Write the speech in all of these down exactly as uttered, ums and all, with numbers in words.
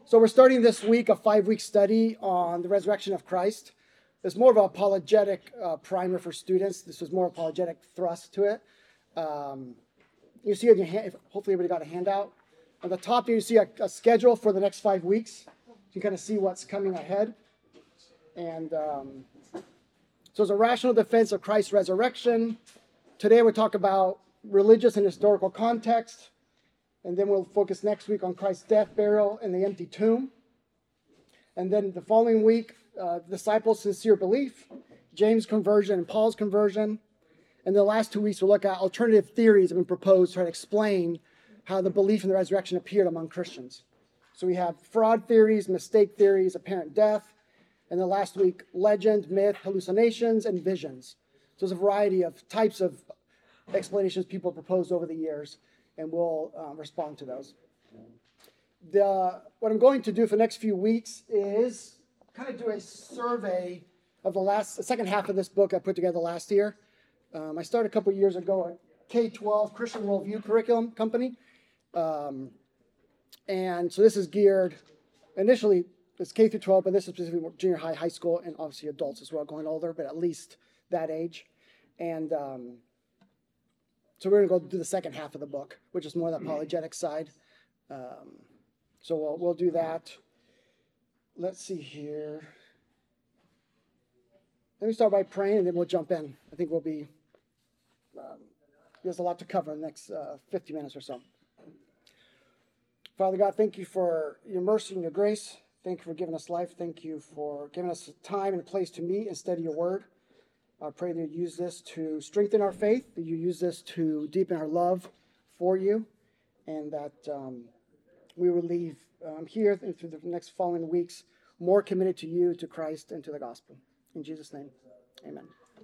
So we're starting this week a five-week study on the resurrection of Christ. It's more of an apologetic uh, primer for students. This was more apologetic thrust to it. Um, you see in your hand, hopefully everybody got a handout. On the top here, you see a, a schedule for the next five weeks. You can kind of see what's coming ahead. And um, so it's a rational defense of Christ's resurrection. Today we'll talk about religious and historical context. And then we'll focus next week on Christ's death, burial, and the empty tomb. And then the following week, uh, disciples' sincere belief, James' conversion, and Paul's conversion. And the last two weeks, we'll look at alternative theories that have been proposed to try to explain how the belief in the resurrection appeared among Christians. So we have fraud theories, mistake theories, apparent death. And then last week, legend, myth, hallucinations, and visions. So there's a variety of types of explanations people have proposed over the years. And we'll uh, respond to those. The, what I'm going to do for the next few weeks is kind of do a survey of the last, the second half of this book I put together last year. Um, I started a couple of years ago at K twelve Christian Worldview Curriculum Company. Um, and so this is geared, initially it's K through twelve, but this is specifically junior high, high school, and obviously adults as well, going older, but at least that age. And um, So we're going to go do the second half of the book, which is more the apologetic side. Um, so we'll, we'll do that. Let's see here. Let me start by praying, and then we'll jump in. I think we'll be, um, there's a lot to cover in the next uh, fifty minutes or so. Father God, thank you for your mercy and your grace. Thank you for giving us life. Thank you for giving us time and a place to meet and study your word. I pray that you use this to strengthen our faith, that you use this to deepen our love for you, and that um, we will leave um, here and through the next following weeks more committed to you, to Christ, and to the gospel. In Jesus' name, amen.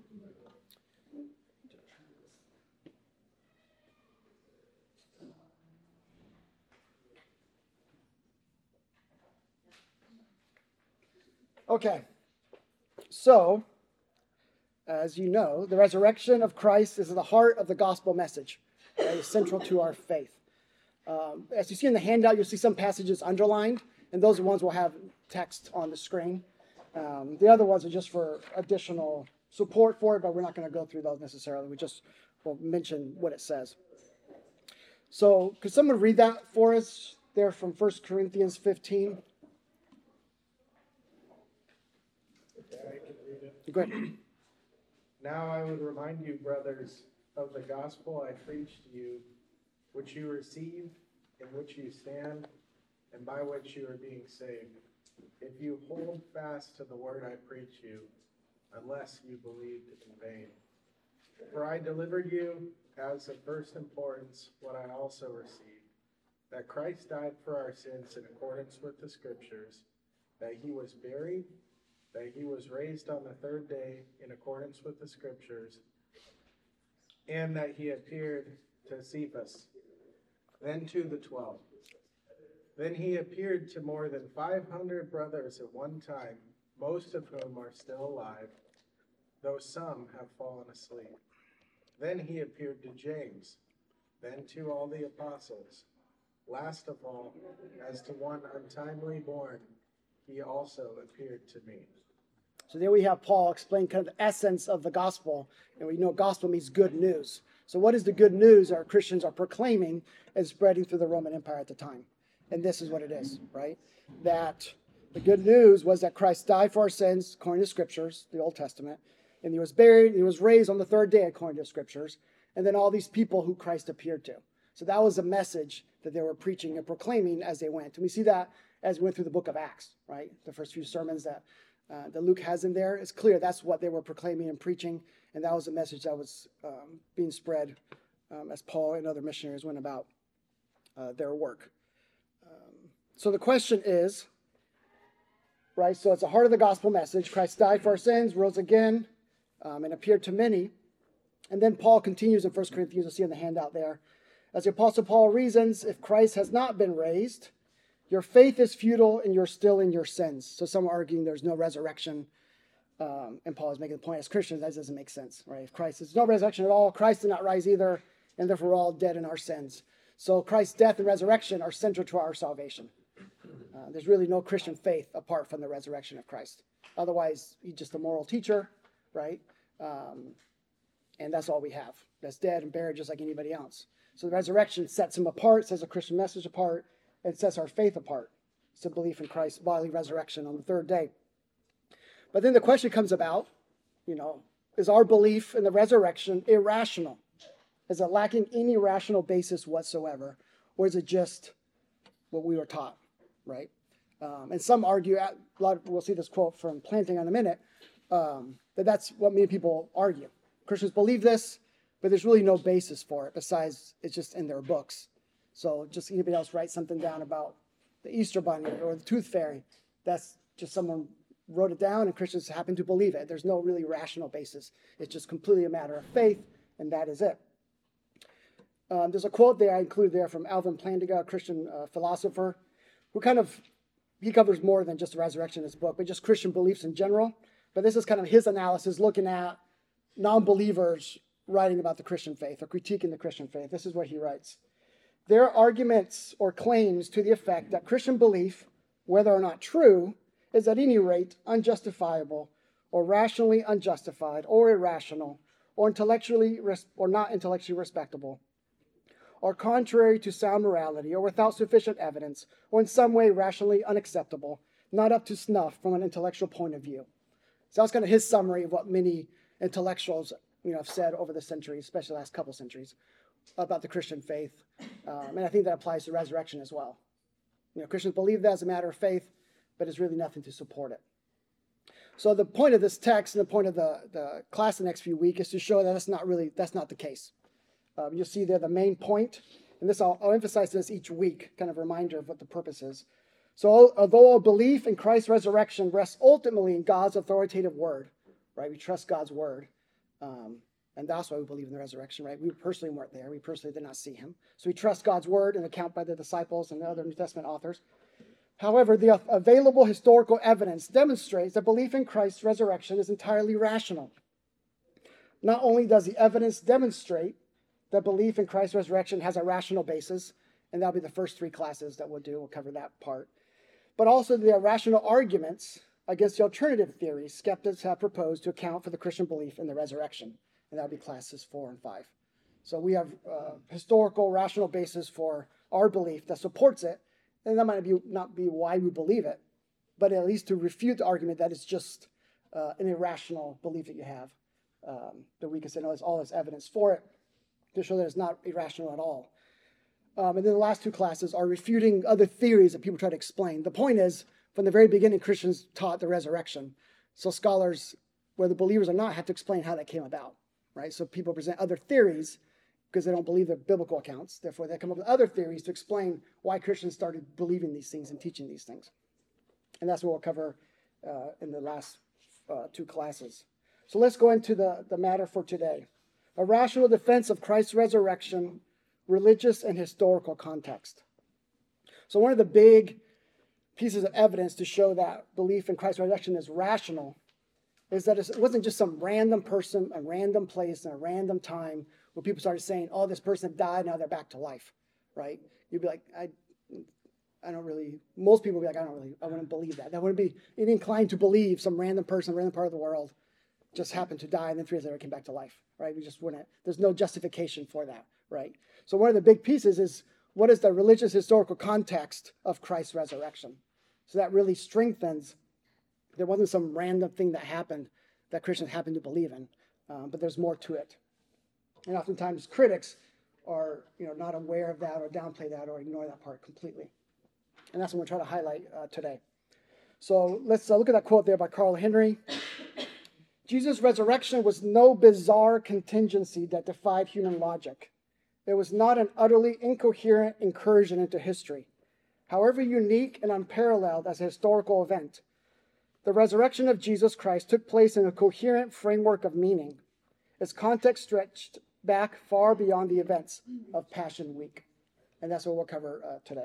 Okay, so as you know, the resurrection of Christ is at the heart of the gospel message. That is central to our faith. Um, as you see in the handout, you'll see some passages underlined, and those are ones we'll have text on the screen. Um, the other ones are just for additional support for it, but we're not going to go through those necessarily. We just will mention what it says. So could someone read that for us there from First Corinthians fifteen? Okay, I can read it. Go ahead. Now I would remind you, brothers, of the gospel I preached to you, which you received, in which you stand, and by which you are being saved, if you hold fast to the word I preach you, unless you believed in vain. For I delivered you as of first importance what I also received, that Christ died for our sins in accordance with the Scriptures, that he was buried, that he was raised on the third day in accordance with the Scriptures, and that he appeared to Cephas, then to the twelve. Then he appeared to more than five hundred brothers at one time, most of whom are still alive, though some have fallen asleep. Then he appeared to James, then to all the apostles. Last of all, as to one untimely born, he also appeared to me. So there we have Paul explain kind of the essence of the gospel. And we know gospel means good news. So what is the good news our Christians are proclaiming and spreading through the Roman Empire at the time? And this is what it is, right? That the good news was that Christ died for our sins, according to Scriptures, the Old Testament. And he was buried, and he was raised on the third day, according to Scriptures. And then all these people who Christ appeared to. So that was a message that they were preaching and proclaiming as they went. And we see that as we went through the book of Acts, right? The first few sermons that Uh, that Luke has in there. It's clear that's what they were proclaiming and preaching, and that was the message that was um, being spread um, as Paul and other missionaries went about uh, their work. Um, so the question is, right, so it's the heart of the gospel message. Christ died for our sins, rose again, um, and appeared to many. And then Paul continues in First Corinthians, you'll see in the handout there. As the Apostle Paul reasons, if Christ has not been raised, your faith is futile and you're still in your sins. So some are arguing there's no resurrection. Um, and Paul is making the point as Christians, that doesn't make sense, right? If Christ, there's no resurrection at all, Christ did not rise either, and therefore we're all dead in our sins. So Christ's death and resurrection are central to our salvation. Uh, there's really no Christian faith apart from the resurrection of Christ. Otherwise, he's just a moral teacher, right? Um, and that's all we have. That's dead and buried just like anybody else. So the resurrection sets him apart, sets a Christian message apart, and sets our faith apart. It's a belief in Christ's bodily resurrection on the third day. But then the question comes about, you know, is our belief in the resurrection irrational? Is it lacking any rational basis whatsoever? Or is it just what we were taught, right? Um, and some argue, a lot of, we'll see this quote from Planting in a minute, um, that that's what many people argue. Christians believe this, but there's really no basis for it besides it's just in their books. So just anybody else write something down about the Easter Bunny or the Tooth Fairy, that's just someone wrote it down and Christians happen to believe it. There's no really rational basis. It's just completely a matter of faith, and that is it. Um, there's a quote there I included there from Alvin Plantinga, a Christian uh, philosopher, who kind of, he covers more than just the resurrection in his book, but just Christian beliefs in general. But this is kind of his analysis looking at non-believers writing about the Christian faith or critiquing the Christian faith. This is what he writes. There are arguments or claims to the effect that Christian belief, whether or not true, is at any rate unjustifiable or rationally unjustified or irrational or intellectually res- or not intellectually respectable or contrary to sound morality or without sufficient evidence or in some way rationally unacceptable, not up to snuff from an intellectual point of view. So that's kind of his summary of what many intellectuals, you know, have said over the centuries, especially the last couple centuries, about the Christian faith. Um, and I think that applies to resurrection as well. You know, Christians believe that as a matter of faith, but there's really nothing to support it. So the point of this text and the point of the, the class the next few weeks is to show that that's not really, that's not the case. Um, you'll see there the main point, and this I'll, I'll emphasize this each week, kind of reminder of what the purpose is. So although our belief in Christ's resurrection rests ultimately in God's authoritative word, right? We trust God's word. Um, and that's why we believe in the resurrection, right? We personally weren't there. We personally did not see him. So we trust God's word and account by the disciples and the other New Testament authors. However, the available historical evidence demonstrates that belief in Christ's resurrection is entirely rational. Not only does the evidence demonstrate that belief in Christ's resurrection has a rational basis, and that'll be the first three classes that we'll do. We'll cover that part. But also the rational arguments against the alternative theories skeptics have proposed to account for the Christian belief in the resurrection. And that'll be classes four and five. So we have uh, historical, rational basis for our belief that supports it. And that might be, not be why we believe it, but at least to refute the argument that it's just uh, an irrational belief that you have. Um, that we can say, no, there's all this evidence for it to show that it's not irrational at all. Um, and then the last two classes are refuting other theories that people try to explain. The point is, from the very beginning, Christians taught the resurrection. So scholars, whether believers or not, have to explain how that came about, right? So people present other theories because they don't believe the biblical accounts. Therefore, they come up with other theories to explain why Christians started believing these things and teaching these things. And that's what we'll cover uh, in the last uh, two classes. So let's go into the, the matter for today. A rational defense of Christ's resurrection, religious and historical context. So one of the big pieces of evidence to show that belief in Christ's resurrection is rational is that it wasn't just some random person, a random place, and a random time where people started saying, oh, this person died, now they're back to life, right? You'd be like, I I don't really, most people would be like, I don't really, I wouldn't believe that. That wouldn't be inclined to believe some random person, random part of the world just happened to die and then three years later came back to life, right? We just wouldn't, there's no justification for that, right? So one of the big pieces is, what is the religious historical context of Christ's resurrection? So that really strengthens, there wasn't some random thing that happened that Christians happened to believe in, um, but there's more to it. And oftentimes critics are, you know, not aware of that or downplay that or ignore that part completely. And that's what we're trying to highlight uh, today. So let's uh, look at that quote there by Carl Henry. Jesus' resurrection was no bizarre contingency that defied human logic. It was not an utterly incoherent incursion into history. However unique and unparalleled as a historical event, the resurrection of Jesus Christ took place in a coherent framework of meaning. Its context stretched back far beyond the events of Passion Week. And that's what we'll cover uh, today.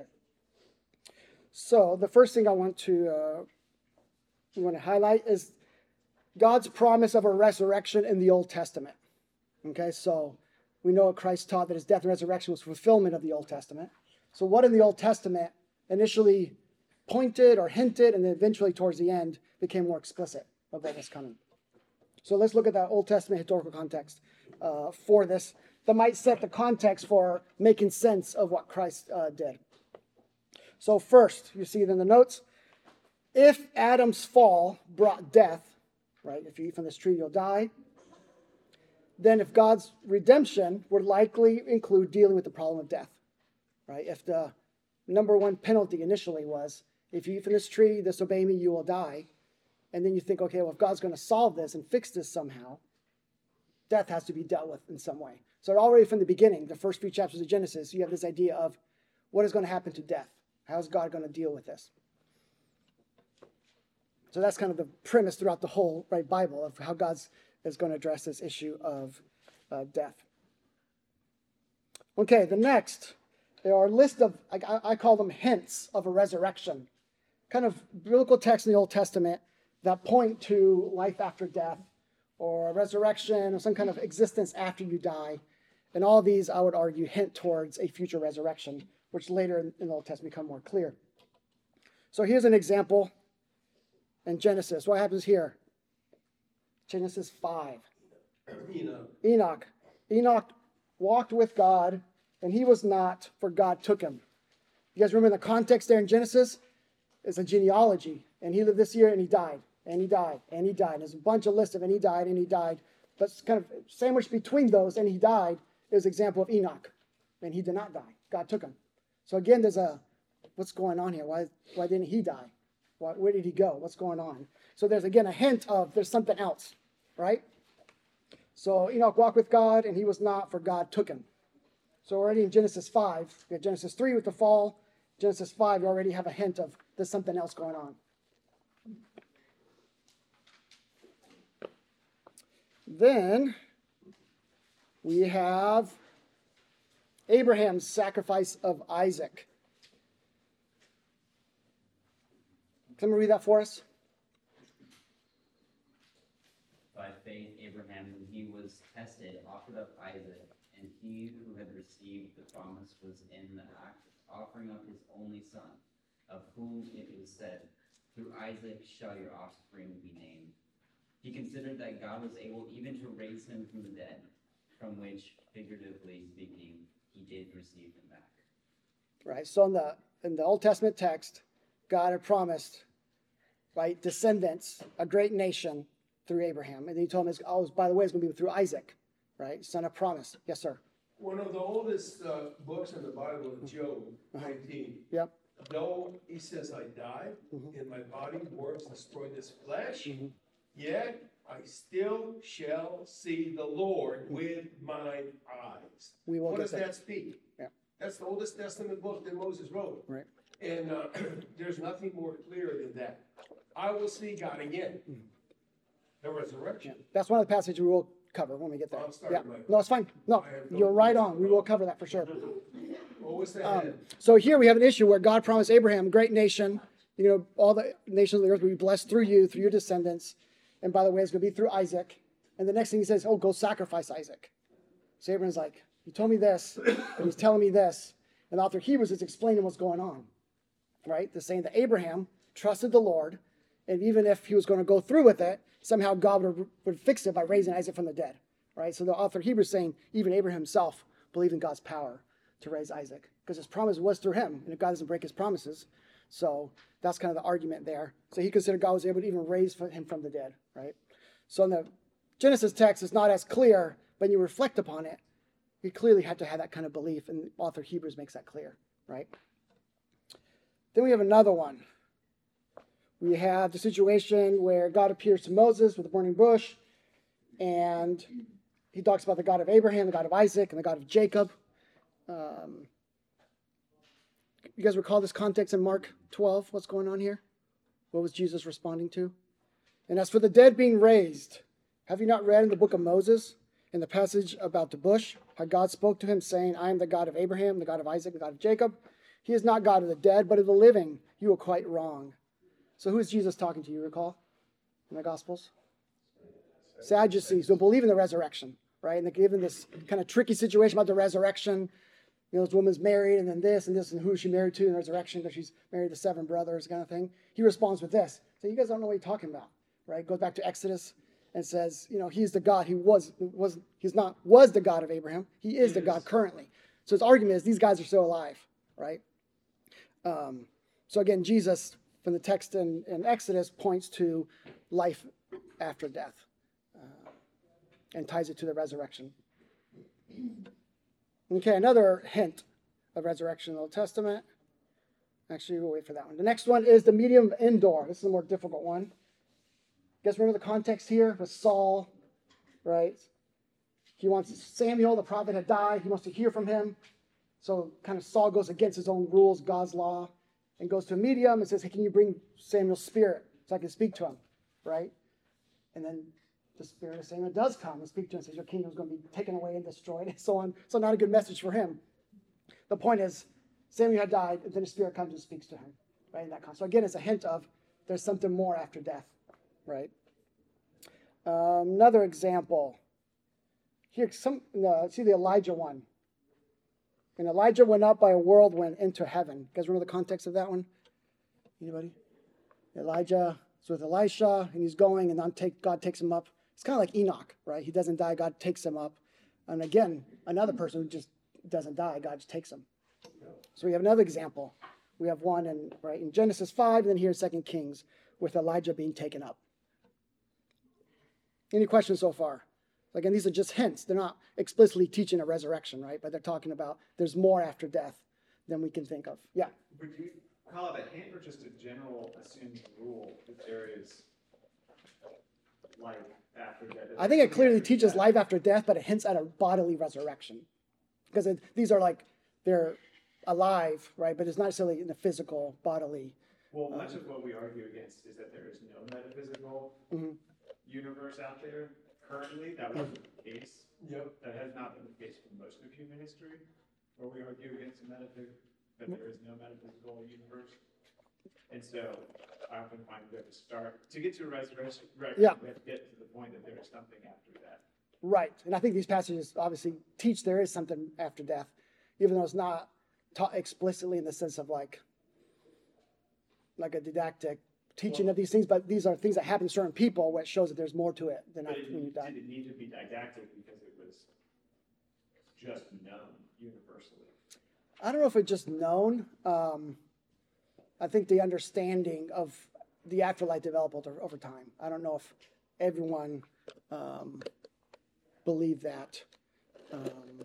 So the first thing I want to uh, want to highlight is God's promise of a resurrection in the Old Testament. Okay, so we know Christ taught that his death and resurrection was fulfillment of the Old Testament. So what in the Old Testament initially pointed or hinted, and then eventually towards the end became more explicit of what was coming. So let's look at that Old Testament historical context uh, for this that might set the context for making sense of what Christ uh, did. So first, you see it in the notes, if Adam's fall brought death, right, if you eat from this tree, you'll die, then if God's redemption would likely include dealing with the problem of death, right? If the number one penalty initially was, if you eat from this tree, disobey me, you will die. And then you think, okay, well, if God's going to solve this and fix this somehow, death has to be dealt with in some way. So already from the beginning, the first few chapters of Genesis, you have this idea of what is going to happen to death. How is God going to deal with this? So that's kind of the premise throughout the whole right Bible of how God is going to address this issue of uh, death. Okay, the next, there are a list of, I, I call them hints of a resurrection. Kind of biblical texts in the Old Testament that point to life after death or a resurrection or some kind of existence after you die. And all of these, I would argue, hint towards a future resurrection, which later in the Old Testament become more clear. So here's an example in Genesis. What happens here? Genesis five. Enoch. Enoch. Enoch walked with God, and he was not, for God took him. You guys remember the context there in Genesis? It's a genealogy. And he lived this year, and he died, and he died, and he died. There's a bunch of lists of, and he died, and he died. But it's kind of sandwiched between those, and he died, is an example of Enoch. And he did not die. God took him. So again, there's a, what's going on here? Why, why didn't he die? Why, where did he go? What's going on? So there's, again, a hint of there's something else, right? So Enoch walked with God, and he was not, for God took him. So already in Genesis five, we have Genesis three with the fall. Genesis five, you already have a hint of there's something else going on. Then we have Abraham's sacrifice of Isaac. Can we read that for us? By faith, Abraham, when he was tested, offered up Isaac, and he who had received the promise was in the act of offering up his only son, of whom it was said, through Isaac shall your offspring be named. He considered that God was able even to raise him from the dead, from which, figuratively speaking, he did receive him back. Right. So in the in the Old Testament text, God had promised, right, descendants, a great nation through Abraham. And then he told him, oh, by the way, it's going to be through Isaac, right? Son of promise. Yes, sir. One of the oldest uh, books in the Bible, Job nineteen. Yep. Though he says, I died, Mhm. and my body works destroy this flesh, Mhm. yet I still shall see the Lord with mine eyes. We will What get does there. that speak? Yeah. That's the oldest Testament book that Moses wrote. Right. And uh, there's nothing more clear than that. I will see God again. The resurrection. That's one of the passages we will cover when we get there. I'm sorry, Yeah. Mike. No, it's fine. No, I have no you're right words. on. We will cover that for sure. What was that? Um, so here we have an issue where God promised Abraham, a great nation, you know, all the nations of the earth will be blessed through you, through your descendants. And by the way, it's going to be through Isaac. And the next thing he says, oh, go sacrifice Isaac. So Abraham's like, he told me this, and he's telling me this. And the author of Hebrews is explaining what's going on, right? They're saying that Abraham trusted the Lord, and even if he was going to go through with it, somehow God would, would fix it by raising Isaac from the dead, right? So the author of Hebrews is saying even Abraham himself believed in God's power to raise Isaac, because his promise was through him, and God doesn't break his promises. So that's kind of the argument there. So he considered God was able to even raise him from the dead, right? So in the Genesis text, it's not as clear, but when you reflect upon it, he clearly had to have that kind of belief, and the author of Hebrews makes that clear, right? Then we have another one. We have the situation where God appears to Moses with a burning bush, and he talks about the God of Abraham, the God of Isaac, and the God of Jacob. Um, you guys recall this context in Mark twelve? What's going on here? What was Jesus responding to? And as for the dead being raised, have you not read in the book of Moses, in the passage about the bush, how God spoke to him saying, I am the God of Abraham, the God of Isaac, the God of Jacob. He is not God of the dead, but of the living. You are quite wrong. So who is Jesus talking to, you recall, in the Gospels? Sadducees, who believe in the resurrection, right? And they're given this kind of tricky situation about the resurrection. you know, this woman's married, and then this and this, and who is she married to in the resurrection? Because she's married to seven brothers, kind of thing. He responds with this. So you guys don't know what you're talking about, right? Goes back to Exodus and says, you know, he's the God. He was, was he's not, was the God of Abraham. He is the God currently. So his argument is these guys are still alive, right? Um, so again, Jesus, from the text in, in Exodus, points to life after death uh, and ties it to the resurrection. Okay, another hint of resurrection in the Old Testament. Actually, we'll wait for that one. The next one is the medium of Endor. This is a more difficult one. You guys remember the context here with Saul, right? He wants Samuel, the prophet, had died. He wants to hear from him. So kind of Saul goes against his own rules, God's law, and goes to a medium and says, hey, can you bring Samuel's spirit so I can speak to him, right? And then the spirit of Samuel does come and speak to him and says, your kingdom is going to be taken away and destroyed and so on. So not a good message for him. The point is, Samuel had died, and then the spirit comes and speaks to him, right? In that context. So again, it's a hint of there's something more after death, right? Um, another example. Here, some uh, see the Elijah one. And Elijah went up by a whirlwind into heaven. You guys remember the context of that one? Anybody? Elijah is with Elisha, and he's going, and then take, God takes him up. It's kind of like Enoch, right? He doesn't die, God takes him up. And again, another person who just doesn't die, God just takes him. So we have another example. We have one in, right, in Genesis five, and then here in Second Kings, with Elijah being taken up. Any questions so far? Again, these are just hints. They're not explicitly teaching a resurrection, right? But they're talking about there's more after death than we can think of. Yeah. Would you call it a hint or just a general assumed rule that there is life after death? I think it clearly teaches life after death, but it hints at a bodily resurrection. Because it, these are like, they're alive, right? But it's not necessarily in the physical, bodily. Well, much of what we argue against is that there is no metaphysical Mm-hmm. universe out there currently. That wasn't the case. Yep. That has not been the case for most of human history, where we argue against the metaphysical, that there is no metaphysical universe. And so I often find we have to start, to get to a resurrection, Yeah. we have to get to the point that there is something after that. Right. And I think these passages obviously teach there is something after death, even though it's not taught explicitly in the sense of like, like a didactic teaching Well, of these things, but these are things that happen to certain people, which shows that there's more to it than But after it, when you die. did it need to be didactic because it was just known universally? I don't know if it's just known. Um, I think the understanding of the afterlife developed over, over time. I don't know if everyone um, believed that. Um,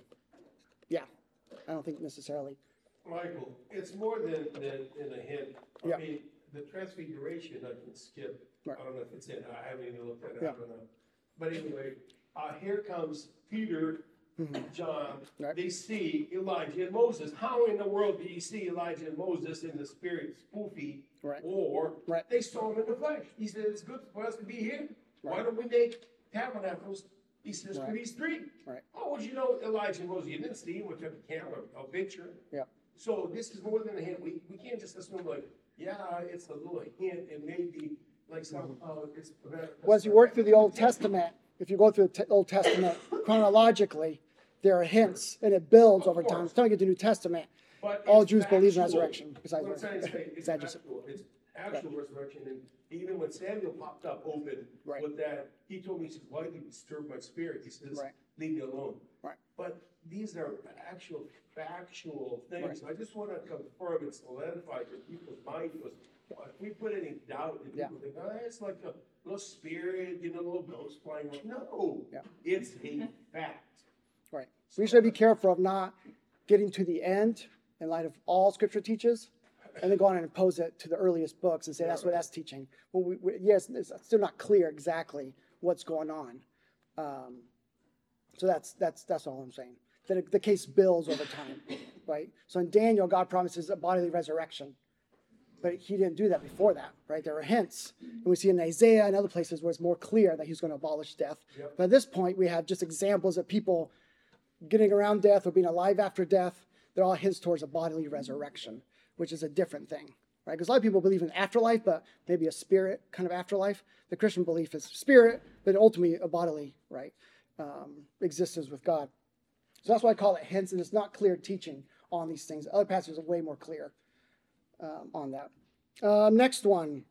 yeah, I don't think necessarily. Michael, it's more than, than, than a hint. I Yeah. mean, the transfiguration, I can skip. Right. I don't know if it's in, I haven't even looked at it, Yeah. I don't know. But anyway, uh, here comes Peter, John, Right. they see Elijah and Moses. How in the world do you see Elijah and Moses in the spirit spoofy? Right. Or Right. they saw him in the flesh. He said, it's good for us to be here. Why Right. don't we make tabernacles? He says, for Right. these three. Right. How would you know Elijah and Moses? You didn't see him with the camera, a picture. Yeah. So this is more than a hint. We, we can't just assume like, yeah, it's a little hint and maybe like some, uh, it's. Well, as you work through the Old Testament, if you go through the t- Old Testament chronologically, there are hints, and it builds over time. It's time to get to the New Testament. But All it's Jews believe in factual. resurrection, besides What I'm trying to say, it's besides just- actual, it's actual resurrection, and even when Samuel popped up open Right. with that, he told me, he said, why do you disturb my spirit? He says, Right. leave me alone. Right. But these are actual, factual Right. things. I just want to confirm and solidify in people's mind, because if we put any doubt in Yeah. people, think, oh, it's like a little spirit, you know, a little ghost flying around. No, Yeah. it's a fact. Right. We should be careful of not getting to the end in light of all Scripture teaches, and then go on and impose it to the earliest books and say that's what that's teaching. Well, we, we, yes, it's still not clear exactly what's going on. Um, so that's that's that's all I'm saying. That it, the case builds over time, right? So in Daniel, God promises a bodily resurrection, but He didn't do that before that, right? There were hints, and we see in Isaiah and other places where it's more clear that He's going to abolish death. Yep. But at this point, we have just examples of people getting around death or being alive after death. They're all hints towards a bodily resurrection, which is a different thing, right? Because a lot of people believe in afterlife, but maybe a spirit kind of afterlife. The Christian belief is spirit, but ultimately a bodily, right, um, existence with God. So that's why I call it hints, and it's not clear teaching on these things. Other passages are way more clear um, on that. Um, next one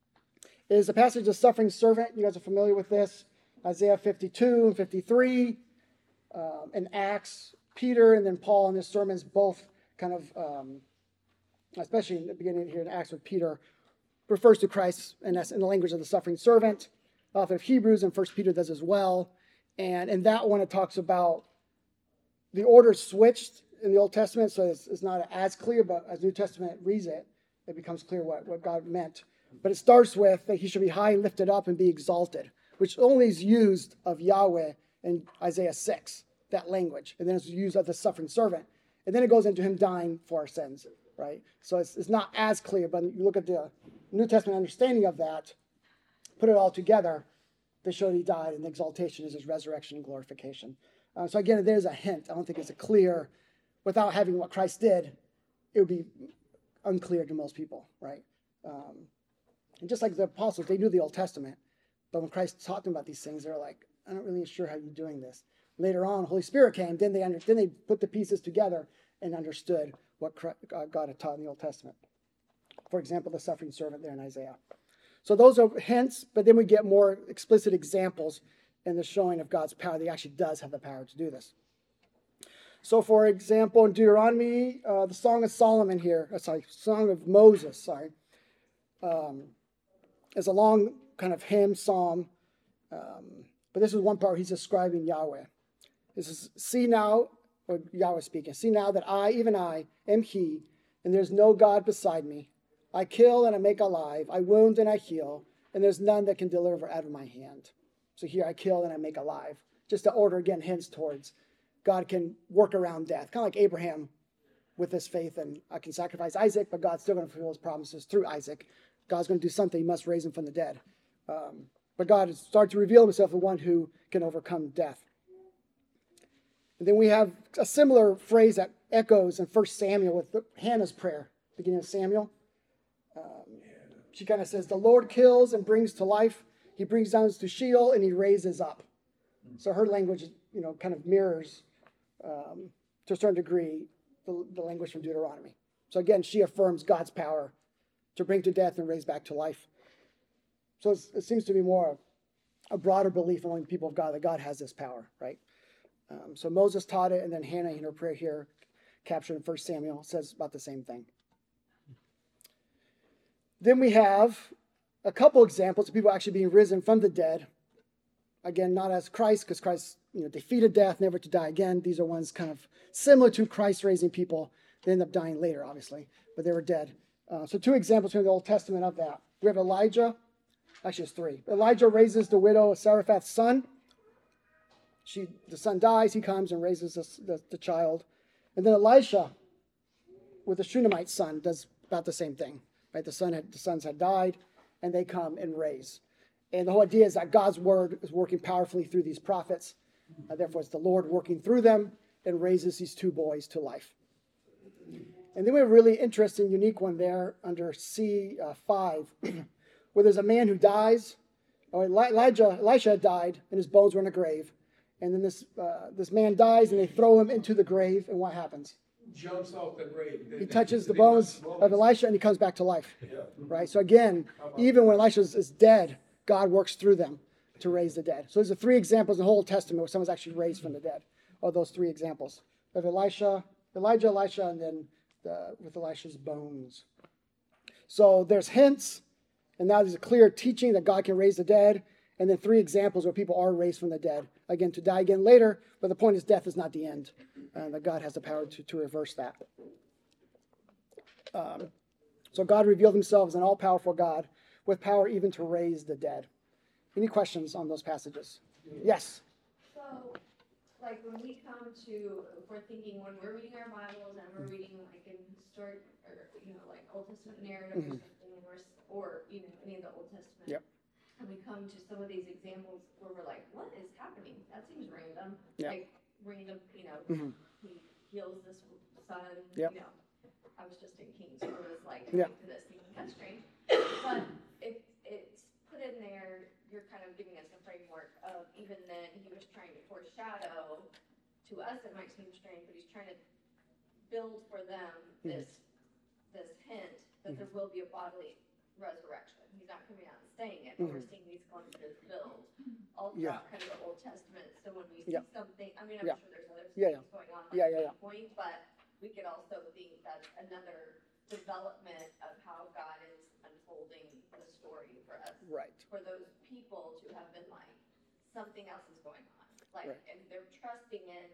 is the passage of suffering servant. You guys are familiar with this. Isaiah fifty-two and fifty-three, um, and Acts. Peter and then Paul in his sermons both kind of, um, especially in the beginning here in Acts with Peter, refers to Christ in, in the language of the suffering servant. The author of Hebrews and First Peter does as well. And in that one, it talks about the order switched in the Old Testament, so it's, it's not as clear, but as New Testament reads it, it becomes clear what, what God meant. But it starts with that he should be high and lifted up and be exalted, which only is used of Yahweh in Isaiah six, that language. And then it's used of the suffering servant. And then it goes into him dying for our sins, right? So it's, it's not as clear, but you look at the New Testament understanding of that, put it all together, they show that he died, and the exaltation is his resurrection and glorification. Uh, so again, there's a hint. I don't think it's a clear, without having what Christ did, it would be unclear to most people, right? Um, and just like the apostles, they knew the Old Testament, but when Christ taught them about these things, they're like, I'm not really sure how you're doing this. Later on, Holy Spirit came, then they under, then they put the pieces together and understood what Christ, uh, God had taught in the Old Testament. For example, the suffering servant there in Isaiah. So those are hints, but then we get more explicit examples in the showing of God's power. That he actually does have the power to do this. So for example, in Deuteronomy, uh, the Song of Solomon here, uh, sorry, Song of Moses, sorry, um, is a long kind of hymn, psalm, um, but this is one part where he's describing Yahweh. This is, see now, or Yahweh speaking, see now that I, even I, am he, and there's no God beside me. I kill and I make alive. I wound and I heal, and there's none that can deliver out of my hand. So here I kill and I make alive. Just to order again hints towards God can work around death. Kind of like Abraham with his faith, and I can sacrifice Isaac, but God's still going to fulfill his promises through Isaac. God's going to do something. He must raise him from the dead. Um, but God has started to reveal himself as one who can overcome death. And then we have a similar phrase that echoes in First Samuel with the, Hannah's prayer, beginning of Samuel. Um, she kind of says, the Lord kills and brings to life. He brings down to Sheol and he raises up. So her language, you know, kind of mirrors, um, to a certain degree, the, the language from Deuteronomy. So again, she affirms God's power to bring to death and raise back to life. So it's, it seems to be more a broader belief among the people of God that God has this power, right? Um, so Moses taught it, and then Hannah in her prayer here, captured in First Samuel, says about the same thing. Then we have a couple examples of people actually being risen from the dead. Again, not as Christ, because Christ, you know, defeated death, never to die again. These are ones kind of similar to Christ raising people. They end up dying later, obviously, but they were dead. Uh, so two examples from the Old Testament of that. We have Elijah. Actually, it's three. Elijah raises the widow of Zarephath's son. She, the son dies. He comes and raises the, the, the child. And then Elisha, with the Shunammite son, does about the same thing. Right? The son had, the sons had died, and they come and raise. And the whole idea is that God's word is working powerfully through these prophets. Uh, therefore, it's the Lord working through them and raises these two boys to life. And then we have a really interesting, unique one there under C five, where there's a man who dies. Oh, Elijah, Elisha had died, and his bones were in a grave. And then this uh, this man dies, and they throw him into the grave, and what happens? Jumps off the grave. He touches the bones of Elisha, and he comes back to life. Yeah. Right? So again, even when Elisha is dead, God works through them to raise the dead. So there's the three examples in the whole Testament where someone's actually raised from the dead. Or those three examples of Elisha, Elijah, Elisha, and then the, with Elisha's bones. So there's hints, and now there's a clear teaching that God can raise the dead, and then three examples where people are raised from the dead. Again, to die again later, but the point is death is not the end, and that God has the power to, to reverse that. Um, so God revealed himself as an all-powerful God with power even to raise the dead. Any questions on those passages? Yes? So, like when we come to, if we're thinking when we're reading our Bibles and we're reading like an historic, or, you know, like Old Testament narrative mm-hmm. or something, and we're, or, you know, any of the Old Testament. Yep. And we come to some of these examples where we're like, what is happening? That seems random. Yep. Like, random, you know, mm-hmm. he heals this son, yep. you know. I was just in Kings, so it was like, yep. to this thing, that's strange. But if it's put in there, you're kind of giving us a framework of even then he was trying to foreshadow, to us it might seem strange, but he's trying to build for them this, this hint that there will be a bodily resurrection. He's not coming out and saying it, but we're seeing these glimpses build all Yeah. throughout kind of the Old Testament. So when we see Yeah. something, I mean, I'm Yeah. sure there's other Yeah, things going on Yeah, like yeah, that point, but we could also think that's another development of how God is unfolding the story for us, Right. for those people to have been like, something else is going on. Like, Right. and they're trusting in,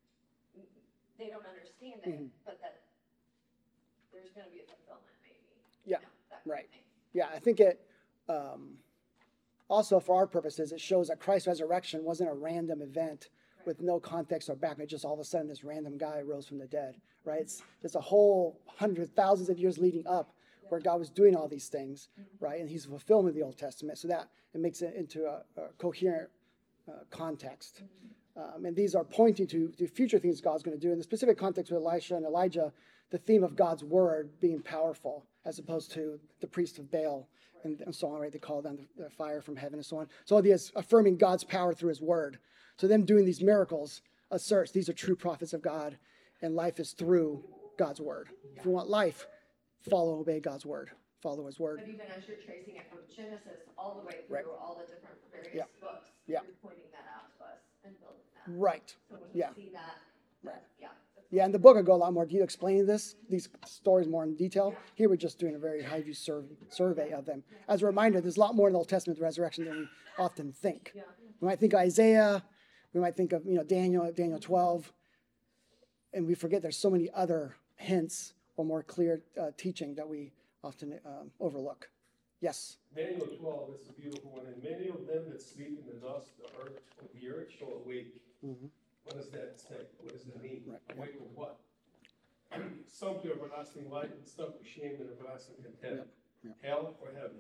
they don't understand it, Mhm. but that there's gonna be a fulfillment maybe. you Yeah, know, that kind of right. thing. Yeah, I think it, um, also for our purposes, it shows that Christ's resurrection wasn't a random event with no context or background. Just all of a sudden, this random guy rose from the dead, right? It's, it's a whole hundred thousands of years leading up where God was doing all these things, right? And he's a fulfillment of the Old Testament. So that it makes it into a, a coherent uh, context. Um, and these are pointing to, to future things God's going to do. In the specific context with Elisha and Elijah, the theme of God's word being powerful as opposed to the priest of Baal and, and so on, right? They call down the, the fire from heaven and so on. So he is affirming God's power through his word. So them doing these miracles asserts these are true prophets of God, and life is through God's word. If you want life, follow and obey God's word. Follow his word. But even as you're tracing it from Genesis all the way through Right. all the different various Yeah. books, Yeah. you're pointing that out to us and building that. Right. So when we Yeah. see that, Right. yeah. Yeah, and the book will go a lot more detail explaining this, these stories more in detail. Here we're just doing a very high view sur- survey of them. As a reminder, there's a lot more in the Old Testament, the resurrection, than we often think. Yeah. We might think of Isaiah, we might think of, you know, Daniel, Daniel twelve, and we forget there's so many other hints or more clear uh, teaching that we often um, overlook. Yes. Daniel twelve, it's a beautiful one, and many of them that sleep in the dust, the earth, the earth shall awake. Mhm. What does that say? What does that mean? Right. Awake of what? Some to everlasting life, and some to shame and everlasting contempt. Yep. Hell or heaven.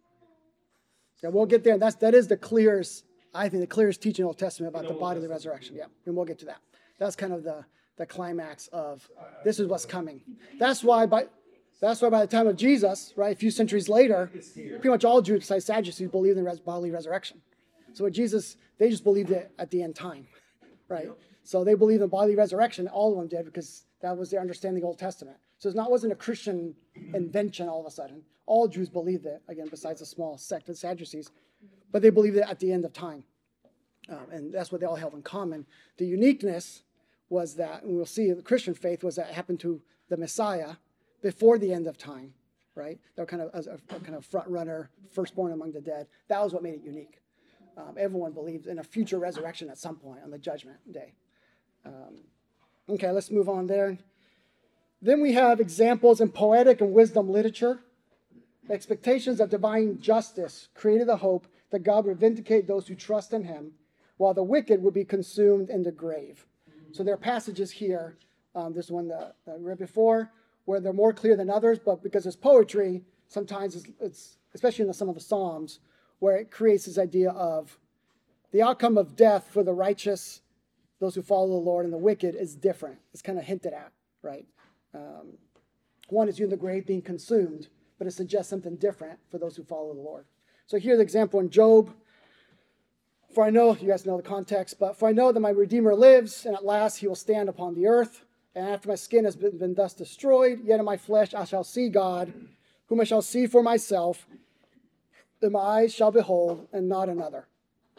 Yeah, we'll get there. And that's, that is the clearest, I think, the clearest teaching in the Old Testament about In the the Old body of the Testament. resurrection. Yeah, and we'll get to that. That's kind of the, the climax of this is what's coming. That's why by that's why by the time of Jesus, right, a few centuries later, It's here. pretty much all Jews besides Sadducees believed in res- bodily resurrection. So with Jesus, they just believed it at the end time, right? So they believed in bodily resurrection. All of them did because that was their understanding of the Old Testament. So it's not wasn't a Christian invention all of a sudden. All Jews believed it, again, besides a small sect of Sadducees. But they believed it at the end of time. Um, and that's what they all held in common. The uniqueness was that, and we'll see the Christian faith was that it happened to the Messiah before the end of time, right? They were kind of as a, a kind of front runner, firstborn among the dead. That was what made it unique. Um, everyone believed in a future resurrection at some point on the judgment day. Um, okay, let's move on there. Then we have examples in poetic and wisdom literature. Expectations of divine justice created the hope that God would vindicate those who trust in him, while the wicked would be consumed in the grave. So there are passages here, um, this one that, that I read before, where they're more clear than others, but because it's poetry, sometimes it's, it's especially in the, some of the Psalms, where it creates this idea of the outcome of death for the righteous, those who follow the Lord, and the wicked is different. It's kind of hinted at, right? Um, one is you in the grave being consumed, but it suggests something different for those who follow the Lord. So here's the example in Job. For I know, you guys know the context, but for I know that my Redeemer lives, and at last he will stand upon the earth. And after my skin has been, been thus destroyed, yet in my flesh I shall see God, whom I shall see for myself, and my eyes shall behold, and not another.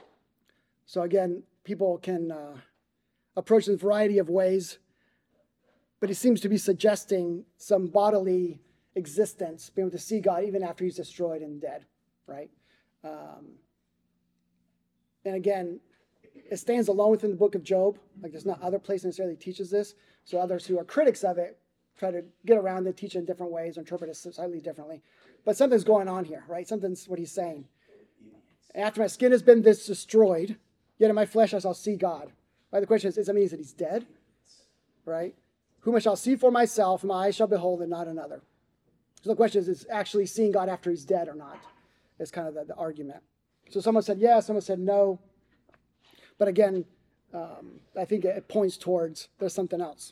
So again, people can uh, approach in a variety of ways, but he seems to be suggesting some bodily existence, being able to see God even after he's destroyed and dead, right? Um, and again, it stands alone within the book of Job. Like there's not other place necessarily teaches this. So others who are critics of it try to get around it, teach it in different ways, or interpret it slightly differently. But something's going on here, right? Something's what he's saying. After my skin has been this destroyed, yet in my flesh I shall see God. Right? The question is, does that mean that he's dead? Right? Whom I shall see for myself, and my eyes shall behold, and not another. So the question is, is actually seeing God after he's dead or not? Is kind of the, the argument. So someone said yes, someone said no. But again, um, I think it points towards there's something else.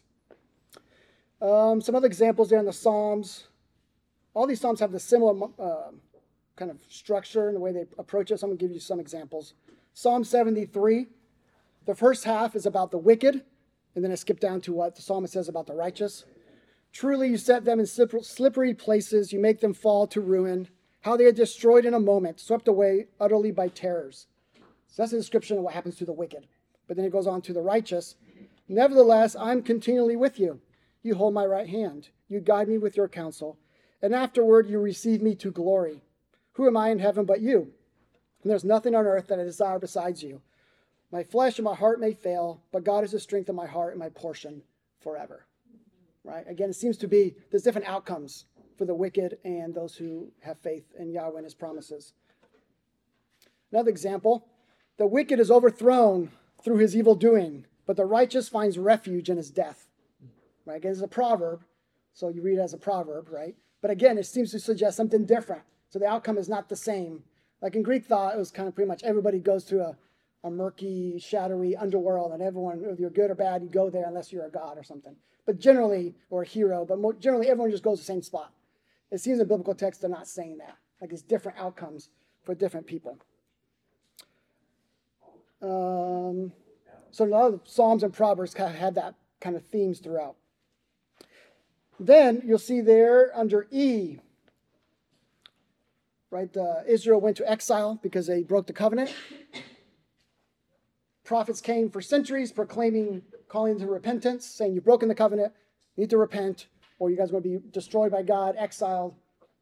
Um, some other examples there in the Psalms. All these Psalms have the similar uh, kind of structure and the way they approach it. So I'm going to give you some examples. Psalm seventy-three. The first half is about the wicked, and then I skip down to what the psalmist says about the righteous. Truly you set them in slipper- slippery places. You make them fall to ruin. How they are destroyed in a moment, swept away utterly by terrors. So that's a description of what happens to the wicked. But then it goes on to the righteous. Nevertheless, I'm continually with you. You hold my right hand. You guide me with your counsel. And afterward you receive me to glory. Who am I in heaven but you? And there's nothing on earth that I desire besides you. My flesh and my heart may fail, but God is the strength of my heart and my portion forever. Right? Again, it seems to be there's different outcomes for the wicked and those who have faith in Yahweh and his promises. Another example, the wicked is overthrown through his evil doing, but the righteous finds refuge in his death. Right? Again, it's a proverb, so you read it as a proverb, right? But again, it seems to suggest something different. So the outcome is not the same. Like in Greek thought, it was kind of pretty much everybody goes to a, a murky, shadowy underworld, and everyone, whether you're good or bad, you go there unless you're a god or something. But generally, or a hero, but more, generally everyone just goes to the same spot. It seems in biblical text they're not saying that. Like it's different outcomes for different people. Um, so a lot of Psalms and Proverbs kind of had that kind of themes throughout. Then you'll see there under E, right, uh, Israel went to exile because they broke the covenant. Prophets came for centuries proclaiming, calling to repentance, saying you've broken the covenant, you need to repent, or you guys are going to be destroyed by God, exiled.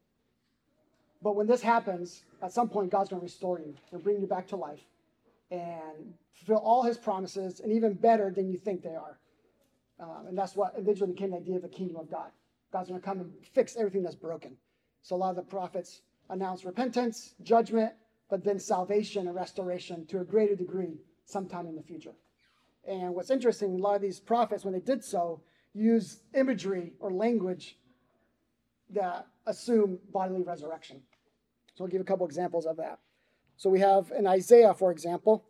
But when this happens, at some point, God's going to restore you. He'll bring you back to life and fulfill all his promises, and even better than you think they are. Um, and that's what eventually became the idea of the kingdom of God. God's going to come and fix everything that's broken. So a lot of the prophets announced repentance, judgment, but then salvation and restoration to a greater degree sometime in the future. And what's interesting, a lot of these prophets, when they did so, use imagery or language that assume bodily resurrection. So I'll give a couple examples of that. So we have in Isaiah, for example,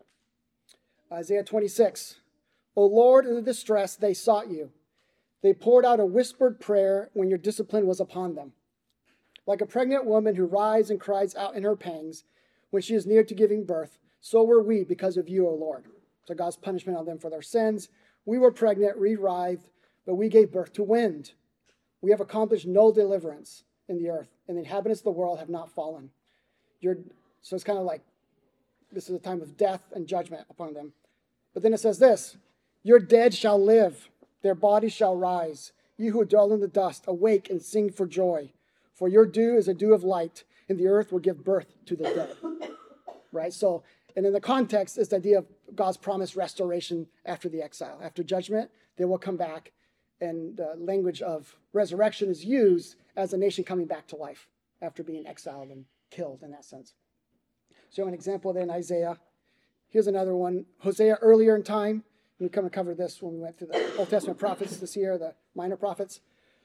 Isaiah twenty-six. O Lord, in the distress they sought you. They poured out a whispered prayer when your discipline was upon them. Like a pregnant woman who writhes and cries out in her pangs when she is near to giving birth, so were we because of you, O Lord. So God's punishment on them for their sins. We were pregnant, we writhed, but we gave birth to wind. We have accomplished no deliverance in the earth, and the inhabitants of the world have not fallen. You're, so it's kind of like this is a time of death and judgment upon them. But then it says this, your dead shall live, their bodies shall rise. You who dwell in the dust, awake and sing for joy. For your dew is a dew of light, and the earth will give birth to the dead. Right? So, and in the context is the idea of God's promised restoration after the exile. After judgment, they will come back, and the language of resurrection is used as a nation coming back to life after being exiled and killed in that sense. So an example there in Isaiah. Here's another one. Hosea earlier in time. We come and cover this when we went through the Old Testament prophets this year, the minor prophets.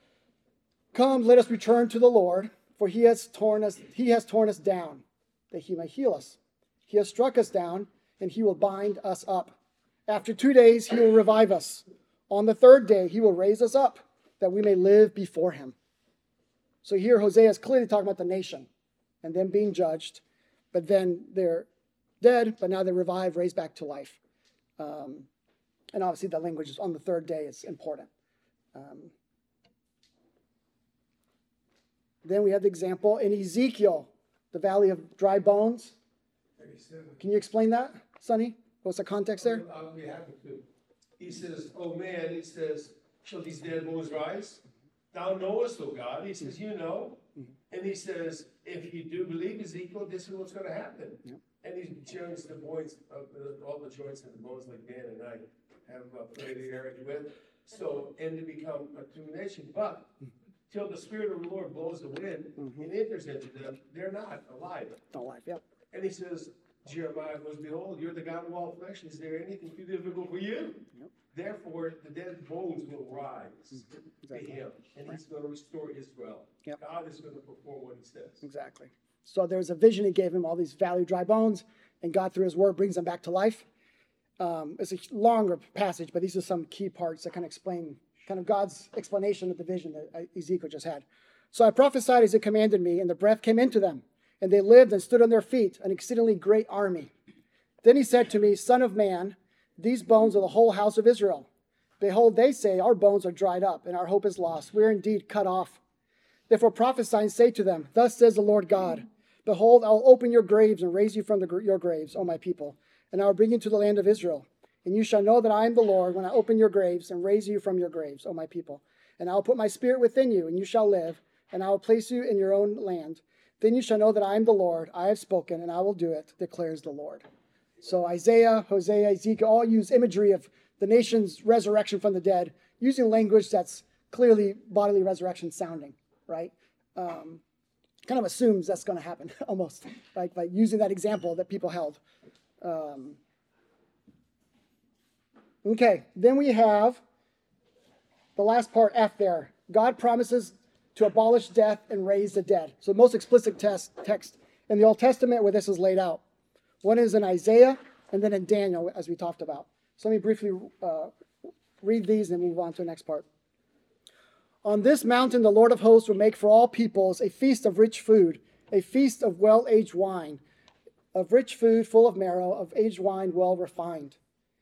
Come, let us return to the Lord, for he has torn us, he has torn us down, that he may heal us. He has struck us down, and he will bind us up. After two days, he will revive us. On the third day, he will raise us up, that we may live before him. So here, Hosea is clearly talking about the nation and them being judged, but then they're dead, but now they're revived, raised back to life. Um, and obviously, the language is on the third day is important. Um, then we have the example in Ezekiel, the valley of dry bones. Can you explain that, Sonny? What's the context there? I'll be happy to. He says, oh man, he says, shall these dead bones rise? Thou knowest, O God. He says, you know. Mm-hmm. And he says, if you do believe Ezekiel, this is what's going to happen. Yep. And he joins the bones, of the, all the joints and the bones like Dan and I have uh, familiarity with. So, and to become a true nation. But till the Spirit of the Lord blows the wind mm-hmm. and enters into them, they're not alive. Not alive, yep. And he says, Jeremiah goes, behold, you're the God of all flesh. Is there anything too difficult for you? Yep. Therefore, the dead bones will rise exactly. to him, and he's going to restore Israel. Yep. God is going to perform what he says. Exactly. So there's a vision he gave him, all these valley dry bones, and God, through his word, brings them back to life. Um, it's a longer passage, but these are some key parts that kind of explain kind of God's explanation of the vision that Ezekiel just had. So I prophesied as he commanded me, and the breath came into them, and they lived and stood on their feet, an exceedingly great army. Then he said to me, Son of man, these bones are the whole house of Israel. Behold, they say, our bones are dried up, and our hope is lost. We are indeed cut off. Therefore prophesy and say to them, thus says the Lord God, behold, I will open your graves and raise you from the, your graves, O my people, and I will bring you to the land of Israel. And you shall know that I am the Lord when I open your graves and raise you from your graves, O my people. And I will put my spirit within you, and you shall live, and I will place you in your own land. Then you shall know that I am the Lord. I have spoken, and I will do it, declares the Lord. So Isaiah, Hosea, Ezekiel all use imagery of the nation's resurrection from the dead, using language that's clearly bodily resurrection sounding, right? Um, kind of assumes that's going to happen, almost, like, like using that example that people held. Um, okay, then we have the last part, F there. God promises to abolish death and raise the dead. So the most explicit test, text in the Old Testament where this is laid out. One is in Isaiah, and then in Daniel, as we talked about. So let me briefly uh, read these and move on to the next part. On this mountain, the Lord of hosts will make for all peoples a feast of rich food, a feast of well-aged wine, of rich food full of marrow, of aged wine well refined.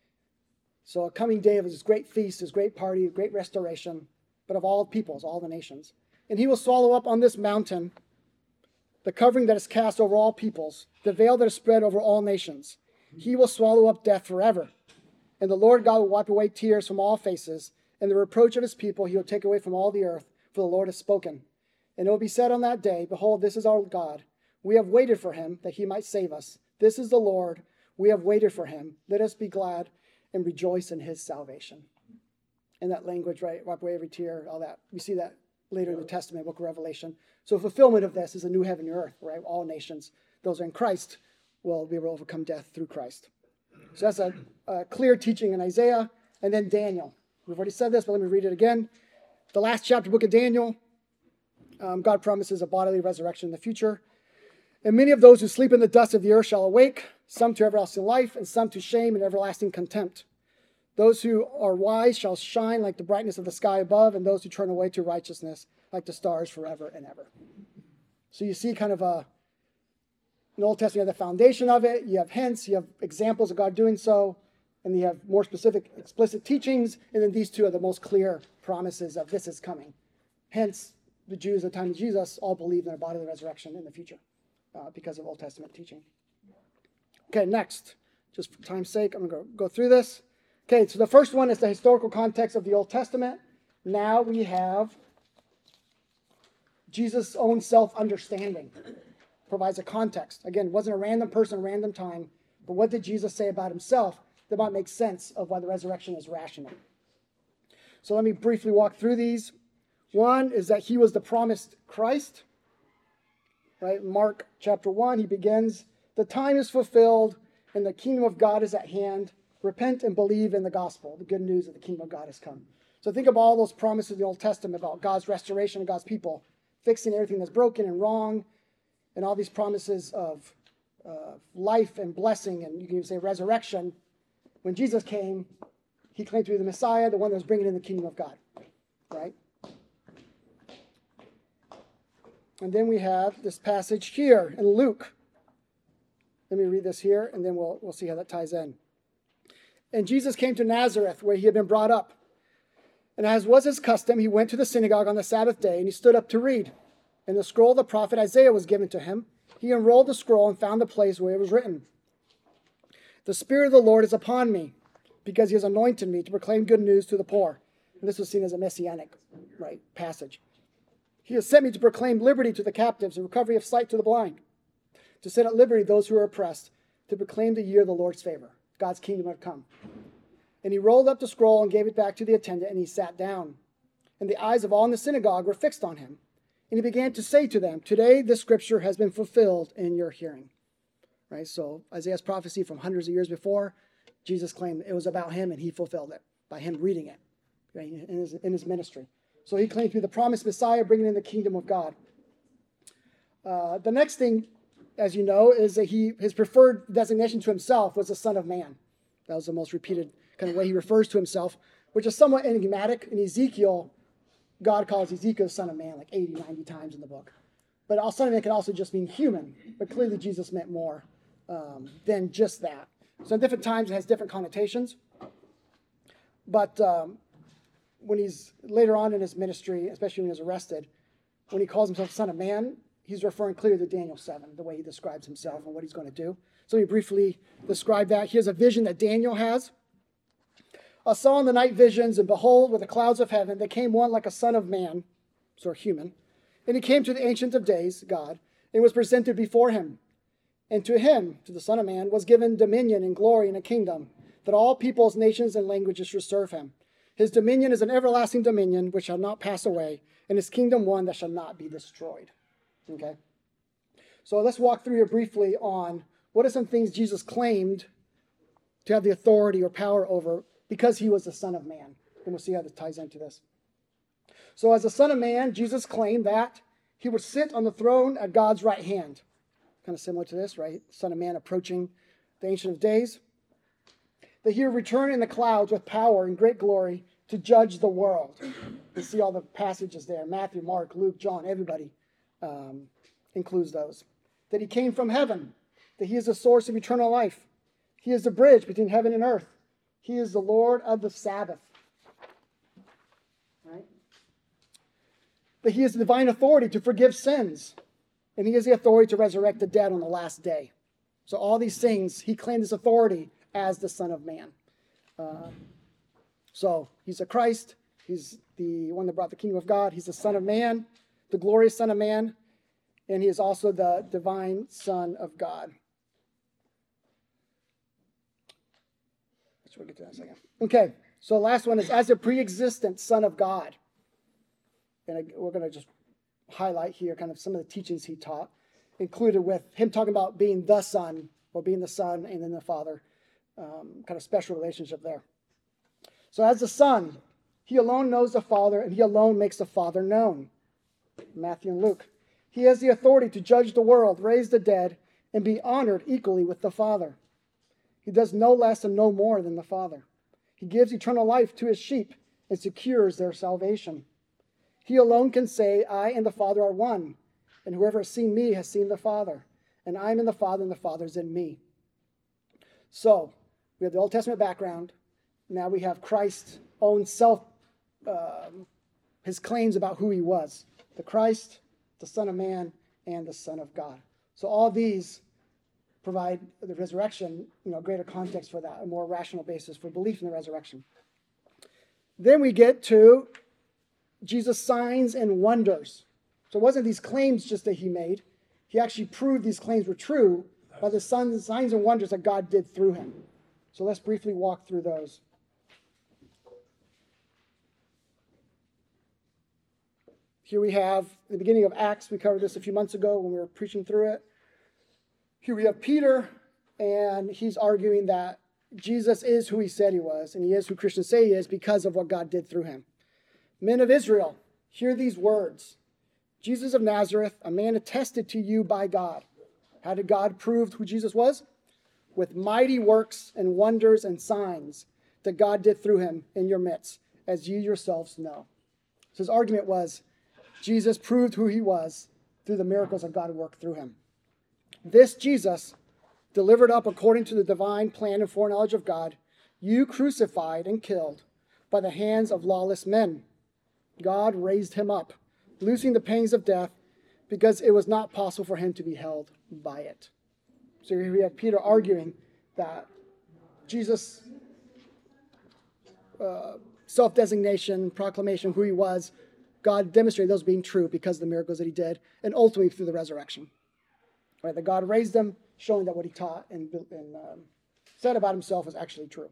So a coming day of this great feast, this great party, great restoration, but of all peoples, all the nations. And he will swallow up on this mountain the covering that is cast over all peoples, the veil that is spread over all nations. He will swallow up death forever. And the Lord God will wipe away tears from all faces, and the reproach of his people he will take away from all the earth, for the Lord has spoken. And it will be said on that day, behold, this is our God. We have waited for him, that he might save us. This is the Lord. We have waited for him. Let us be glad and rejoice in his salvation. And that language, right, wipe away every tear, all that. We see that later in the Testament, book of Revelation. So fulfillment of this is a new heaven and earth, right? All nations, those are in Christ, will be able to overcome death through Christ. So that's a, a clear teaching in Isaiah. And then Daniel. We've already said this, but let me read it again. The last chapter, book of Daniel, um, God promises a bodily resurrection in the future. And many of those who sleep in the dust of the earth shall awake, some to everlasting life, and some to shame and everlasting contempt. Those who are wise shall shine like the brightness of the sky above, and those who turn away to righteousness like the stars forever and ever. So you see kind of a, in the Old Testament, you have the foundation of it. You have hints, you have examples of God doing so, and you have more specific, explicit teachings, and then these two are the most clear promises of this is coming. Hence, the Jews at the time of Jesus all believed in a bodily resurrection in the future uh, because of Old Testament teaching. Okay, next. Just for time's sake, I'm going to go through this. Okay, so the first one is the historical context of the Old Testament. Now we have Jesus' own self-understanding. Provides a context. Again, it wasn't a random person, random time, but what did Jesus say about himself that might make sense of why the resurrection is rational? So let me briefly walk through these. One is that he was the promised Christ. Right? Mark chapter one, he begins, the time is fulfilled and the kingdom of God is at hand. Repent and believe in the gospel. The good news of the kingdom of God has come. So think of all those promises in the Old Testament about God's restoration of God's people, fixing everything that's broken and wrong, and all these promises of uh, life and blessing, and you can even say resurrection. When Jesus came, he claimed to be the Messiah, the one that was bringing in the kingdom of God. Right? And then we have this passage here in Luke. Let me read this here, and then we'll, we'll see how that ties in. And Jesus came to Nazareth, where he had been brought up. And as was his custom, he went to the synagogue on the Sabbath day, and he stood up to read. And the scroll of the prophet Isaiah was given to him. He unrolled the scroll and found the place where it was written, the Spirit of the Lord is upon me, because he has anointed me to proclaim good news to the poor. And this was seen as a messianic, right, passage. He has sent me to proclaim liberty to the captives and recovery of sight to the blind, to set at liberty those who are oppressed, to proclaim the year of the Lord's favor. God's kingdom had come. And he rolled up the scroll and gave it back to the attendant, and he sat down. And the eyes of all in the synagogue were fixed on him. And he began to say to them, today this scripture has been fulfilled in your hearing. Right? So Isaiah's prophecy from hundreds of years before, Jesus claimed it was about him, and he fulfilled it by him reading it, right, in his, in his ministry. So he claimed to be the promised Messiah, bringing in the kingdom of God. Uh, the next thing, as you know, is that he his preferred designation to himself was the Son of Man. That was the most repeated kind of way he refers to himself, which is somewhat enigmatic. In Ezekiel, God calls Ezekiel the Son of Man like eighty, ninety times in the book. But Son of Man can also just mean human, but clearly Jesus meant more um, than just that. So at different times it has different connotations. But um, when he's later on in his ministry, especially when he's arrested, when he calls himself Son of Man, he's referring clearly to Daniel seven, the way he describes himself and what he's going to do. So let me briefly describe that. Here's a vision that Daniel has. I saw in the night visions, and behold, with the clouds of heaven, there came one like a son of man, so human. And he came to the Ancient of Days, God, and was presented before him. And to him, to the Son of Man, was given dominion and glory and a kingdom, that all peoples, nations, and languages should serve him. His dominion is an everlasting dominion which shall not pass away, and his kingdom one that shall not be destroyed. Okay? So let's walk through here briefly on what are some things Jesus claimed to have the authority or power over because he was the Son of Man. And we'll see how this ties into this. So as the Son of Man, Jesus claimed that he would sit on the throne at God's right hand. Kind of similar to this, right? Son of Man approaching the Ancient of Days. That he would return in the clouds with power and great glory to judge the world. You see all the passages there. Matthew, Mark, Luke, John, everybody um, includes those. That he came from heaven. That he is the source of eternal life. He is the bridge between heaven and earth. He is the Lord of the Sabbath. Right? That he has the divine authority to forgive sins. And he has the authority to resurrect the dead on the last day. So all these things, he claimed his authority as the Son of Man. Uh, so he's a Christ. He's the one that brought the kingdom of God. He's the Son of Man, the glorious Son of Man. And he is also the divine Son of God. We'll get to that in a second. Okay, so the last one is as a pre-existent Son of God. And I, we're going to just highlight here kind of some of the teachings he taught, included with him talking about being the Son, or being the Son and then the Father. Um, kind of special relationship there. So as the Son, he alone knows the Father, and he alone makes the Father known. Matthew and Luke. He has the authority to judge the world, raise the dead, and be honored equally with the Father. He does no less and no more than the Father. He gives eternal life to his sheep and secures their salvation. He alone can say, I and the Father are one, and whoever has seen me has seen the Father, and I am in the Father, and the Father is in me. So, we have the Old Testament background. Now we have Christ's own self, um, his claims about who he was. The Christ, the Son of Man, and the Son of God. So all these provide the resurrection, you know, greater context for that, a more rational basis for belief in the resurrection. Then we get to Jesus' signs and wonders. So it wasn't these claims just that he made. He actually proved these claims were true by the signs and wonders that God did through him. So let's briefly walk through those. Here we have the beginning of Acts. We covered this a few months ago when we were preaching through it. Here we have Peter, and he's arguing that Jesus is who he said he was, and he is who Christians say he is because of what God did through him. Men of Israel, hear these words. Jesus of Nazareth, a man attested to you by God. How did God prove who Jesus was? With mighty works and wonders and signs that God did through him in your midst, as you yourselves know. So his argument was, Jesus proved who he was through the miracles that God worked through him. This Jesus, delivered up according to the divine plan and foreknowledge of God, you crucified and killed by the hands of lawless men. God raised him up, loosing the pangs of death, because it was not possible for him to be held by it. So here we have Peter arguing that Jesus' uh, self-designation, proclamation, who he was, God demonstrated those being true because of the miracles that he did, and ultimately through the resurrection. Right, that God raised him, showing that what he taught and, and um, said about himself was actually true.